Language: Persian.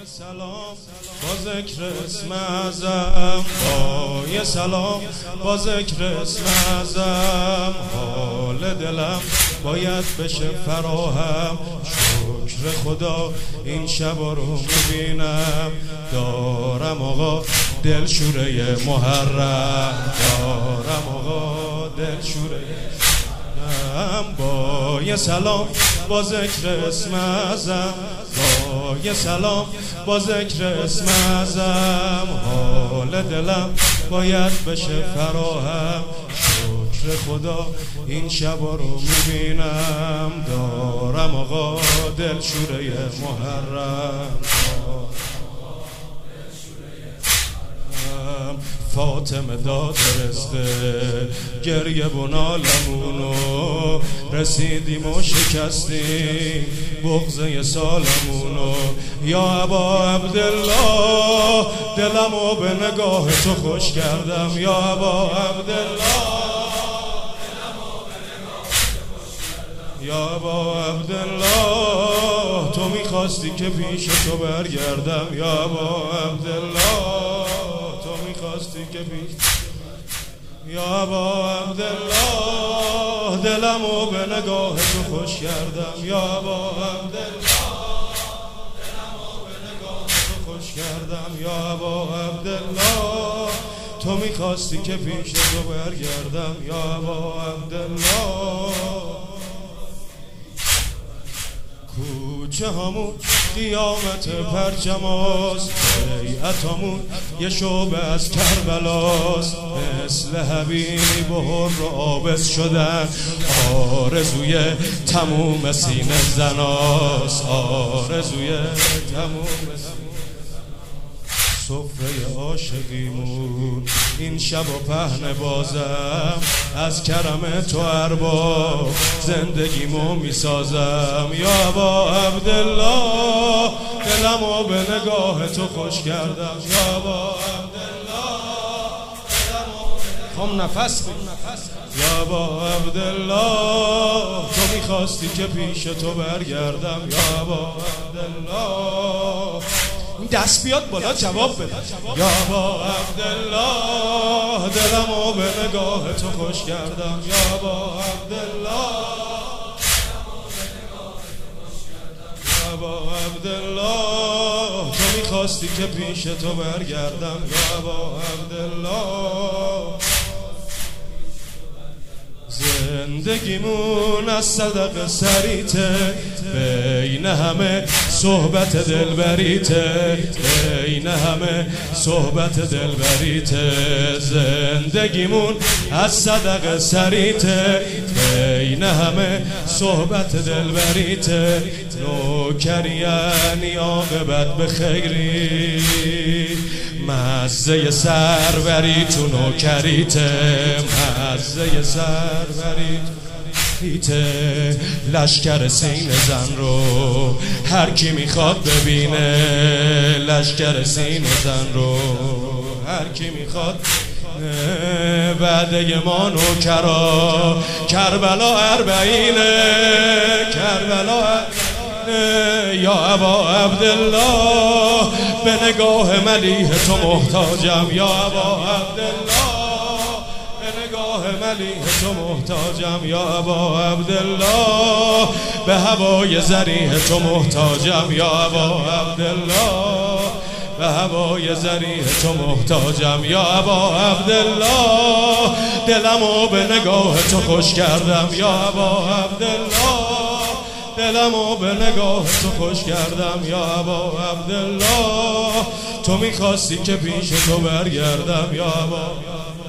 سلام با ذکر اسم اعظم، با سلام با ذکر اسم اعظم، حال دلم باید بشه فراهم. شکر خدا این شبا رو میبینم، دارم آقا دلشوره محرم، دارم آقا دلشوره با سلام با ذکر اسم اعظم، با سلام با ذکر اسم اعظم، حال دلم باید بشه فراهم. شکر خدا این شبا رو میبینم، دارم آقا دلشوره محرم. فاطمه داد رزقه گریه و نالمونو، رسیدیم و شکستیم بغضه سالمونو. یا ابا عبدالله دلمو به نگاه تو خوش کردم، یا ابا عبدالله یا ابا عبدالله تو میخواستی که پیش تو برگردم، یا ابا عبدالله تو میخواستی که پیش، یا ابا عبدالله دلمو به نگاه تو خوش کردم، یا ابا عبدالله دلمو به نگاه تو خوش کردم، یا ابا عبدالله تو میخواستی که پیش تو برگردم، یا ابا عبدالله. کوچه همون قیامت پرچماست، بیعتمون یه شعبه از کربلاست، مثل حبیبی بحر رو آبس شدن، آرزوی تموم سینه زناست، آرزوی تموم سفره عاشقیمون. این شب و پهن بازم از کرم تو ارباب، زندگیمو میسازم، یا ابا عبدالله دلمو به نگاه تو خوش کردم، یا ابا عبدالله دلمو نفس یا ابا عبدالله تو میخواستی که پیش تو برگردم، یا ابا عبدالله دست بیاد بالا جواب بده، یا ابا عبدالله دلمو به نگاه تو خوش کردم، یا ابا عبدالله یا ابا عبدالله تو میخواستی که پیش تو برگردم، یا ابا عبدالله. زندگیمون از صدق سریته، بین همه صحبت دلبریته، بین همه صحبت دلبریته. زندگیمون از صدق سریته، بین همه صحبت دلبریته. نوکری یعنی عاقبت به خیری، مزه سروری تو نوکریته، مزه سروری تو لشکر سین زن رو هر کی میخواد ببینه، لشکر سین زن رو هر کی میخواد. وعده ما نوکرا کربلا اربعینه، کربلا یا ابا عبدالله به نگاه ملیح تو محتاجم، یا ابا عبدالله به نگاه ملیح تو محتاجم، یا ابا عبدالله به هوای زریح تو محتاجم، یا ابا عبدالله به هوای زریح تو محتاجم، یا ابا عبدالله دلمو به نگاه تو خوش کردم، یا ابا عبدالله دلمو به نگاه تو خوش کردم، یا ابا عبدالله تو میخواستی که پیش تو برگردم، یا ابا